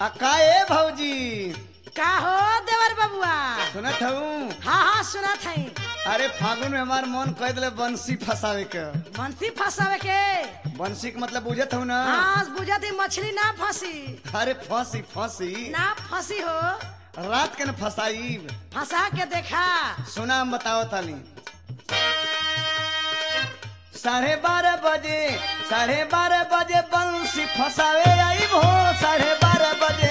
अक्का ए भौजी का हो देवर बबुआ? सुनत हूँ। हाँ हाँ सुनत हई। अरे फागुन में हमार मन कह दिले बंसी फंसावे के। बंसी फंसावे के? बंसी के मतलब बुझत हूँ ना? हाँ बुझत ही, मछली ना फंसी। अरे फंसी फंसी ना फंसी हो, रात के न फंसाई। फंसा के देखा। सुना हम बताओ ताली। 12:30 बजे 12:30 बजे बंसी फंसावे आई भो। 12:30 बजे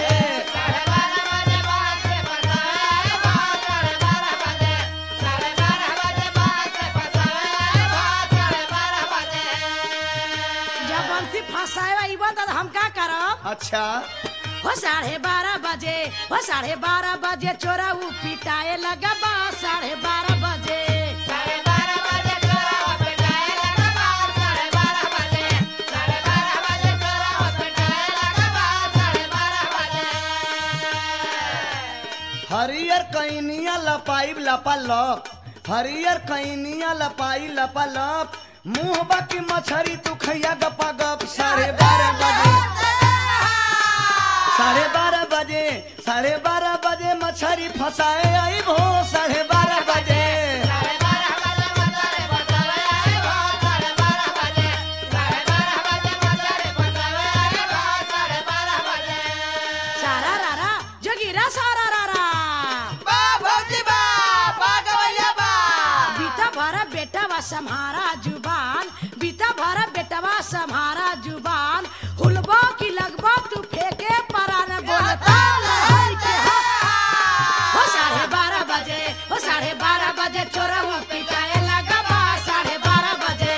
जब बंसी फंसावे आईबा तो हम का करब? अच्छा हो 12:30 बजे, हो 12:30 बजे चोरा उ पिटाए लगा बा। 12:30 बजे हरियर कैनिया लपाई लपालप। हरियर कैनिया लपाई लपालप। मुंह बाकी मछरी तू खैया गपा गप। 12:30 बजे 12:30 बजे 12:30 बजे मछरी फंसाए आई भो। 12:30 बजे सारा रारा जोगिरा सारा रारा बीता भरा बेटा वा सम्हारा जुबान। बीता भरा बेटा वा सम्हारा जुबान। हुलबो की लगबो तू फेंके परान बोलता नहीं के हो 12:30 बजे, हो 12:30 बजे चोरा उ पिटाए लगा बा। 12:30 बजे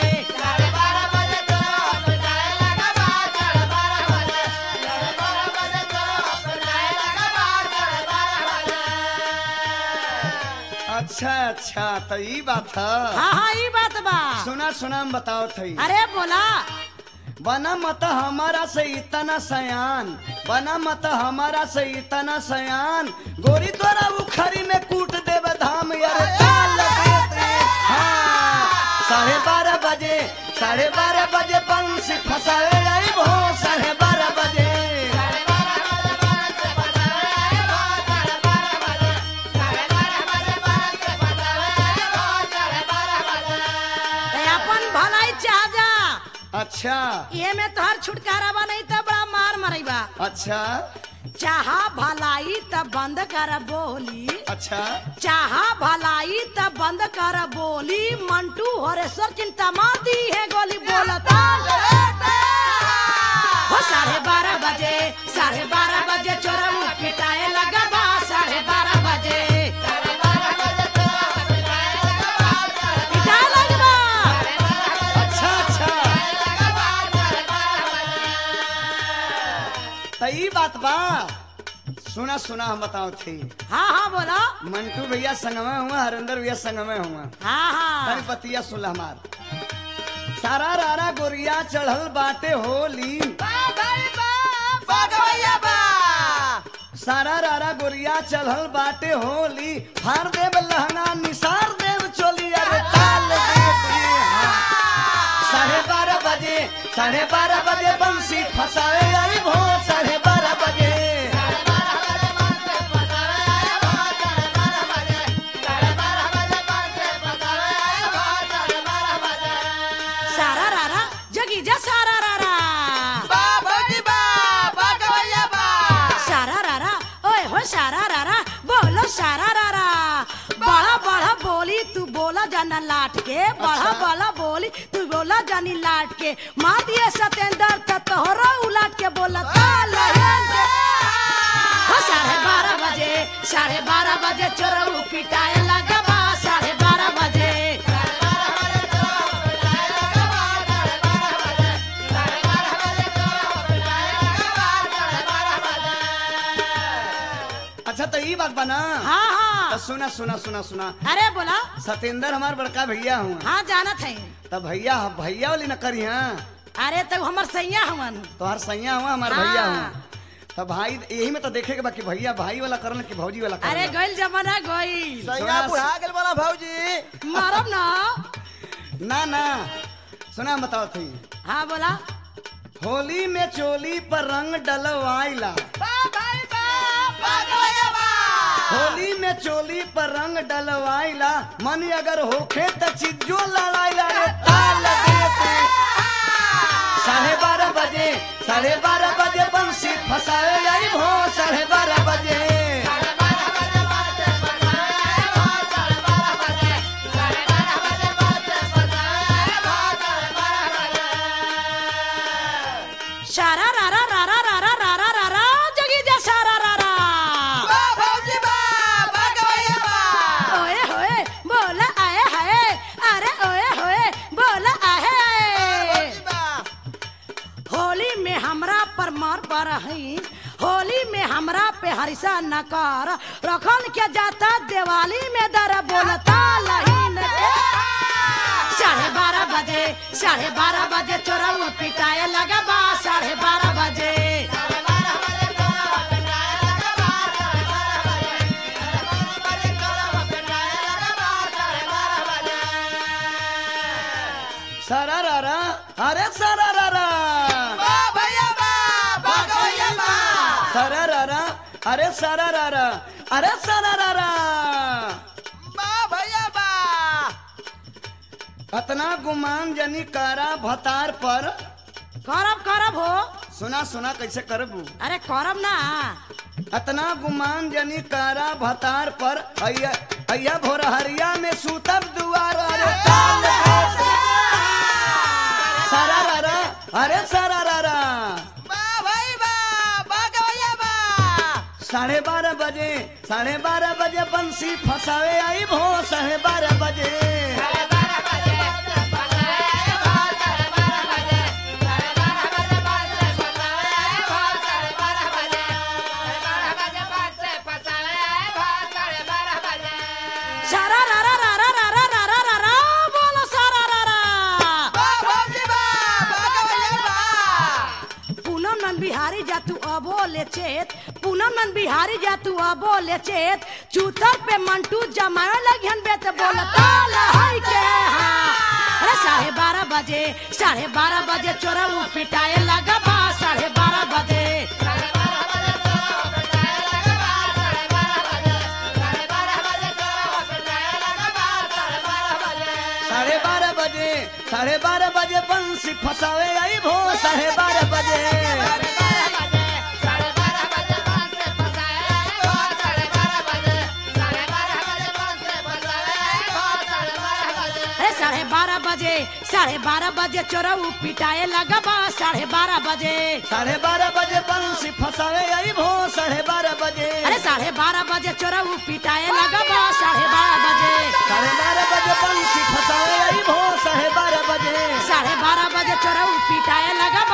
अच्छा अच्छा तो ई बात है। हाँ हाँ ई बात बा। सुना सुना हम बताओ थई। अरे बोला। बना मत हमारा से इतना सयान। बना मत हमारा से इतना सयान। गोरी तोरा उखरी में कूट देव धाम यार ताल देते। हाँ 12:30 बजे 12:30 बजे बंसी फंसावे आई भो। 12:30 बजे अपन भलाई चाह जा। अच्छा ये में तोहर छुटकारा बा, नहीं तो बड़ा मार मरैबा। अच्छा चाहा भलाई तब बंद कर बोली। अच्छा चाहा भलाई तब बंद कर बोली। मंटू हरेश्वर चिंता मार दी है गोली बोलता हो 12:30 बजे 12:30 बजे चोरा उ पिटाए लगा बा। 12:30 बजे पिटाए लगा बा। अच्छा अच्छा तो ई बात बा। सुना सुना हम बताओ थी। हाँ हाँ बोलो। मंटू भैया संगमे हुआ, हरिंदर भैया संगमे हुआ। हाँ हाँ तनी पतिया सुन हमार। सारा रारा गोरिया चढ़ल बाटे होली। सारा रारा गोरिया चढ़ल बाटे होली। फार देव लहंगा निसार देव चोली। अरे ताल देती। 12:30 बजे 12:30 बजे बंसी फंसावे आई भो। 12:30 बजे सारा रारा जगी जा। सारा रारा सारा रारा ओए हो सारा रारा बोलो। सारा रारा बड़ा बड़ा बोली तू बोला जाना लाट के। बड़ा बड़ा बोली तू बोला जानी लाट के। मार दिए सतेंद्र त तोहरा उलाट के बोला ताल के हो 12:30 बजे 12:30 बजे चोरा उ पिटाए लगा बा। 12:30 बजे अच्छा तो ई बात बना। हाँ तो हाँ सुना सुना सुना सुना। अरे बोला। सतेंद्र हमार बड़का भैया हुआ। हाँ जानत है। तब भैया भैया वाली न करी। हाँ अरे तब हमर सैया हवन। तोहर सैया हुआ, हमार हाँ। भैया हुआ। तब भाई यही में तो देखे के बाकी भैया भाई वाला करन कि भौजी वाला करन। अरे गइल जमाना गइल। सैया बुढ़ा गेल वाला भौजी। मारब ना। ना ना सुना बताओ थी। हाँ बोला। होली में चोली पर रंग डलवाइला। होली में चोली पर रंग डलवाइला मन अगर होखे त चिज्जो लड़ाइला रे ताल देते 12:30 बजे बंसी फसावे आई भो 12:30 बजे सारा रारा रारा रारा रारा रारा जगी जा सारा रारा ओए होए बोला आए हाय अरे ओए होए बोला आहे होली में हमरा पर मार पर हई होली में हमरा पे हरिसा न कर रखल के जाता दिवाली में दर बोलता लहीन 12:30 बजे चोरऊ पिटाए लगा बा 12:30 बजे सारा रारा अरे सारा रारा सारा रारा अरे सारा रारा अरे सारा रारा अतना गुमान जनी कारा भतार पर करब हो सुना कैसे करबू अरे करब ना अतना गुमान जनी कारा भतार पर अय्या भोरहरिया में सूतब दुआर अरे ताल देते। सारा रारा अरे सारा रारा 12:30 बजे बंसी फसावे आई भो 12:30 बजे सारा रारा रारा रारा रारा रारा बोलो सारा रारा पूनम नंद बिहारी जा तू अबो ले चेत पूनम नंद बिहारी जा तू अबो ले चेत चूतर पे मंटू जमाए लगियन बेत बोलता लहई के हाँ अरे 12:30 बजे चोरऊ पिटाए लगा बा 12:30 बजे 12:30 बजे बंसी फसावे आई भो 12:30 बजे अरे 12:30 बजे चोरऊ पिटाए लगा बा 12:30 बजे 12:30 बजे बंसी फसावे आई भो 12:30 बजे अरे 12:30 बजे चोरऊ पिटाए लगा बा 12:30 बजे 12:30 बजे बंसी फसावे आई भो 12:30 बजे 12:30 बजे चोरऊ पिटाए लगा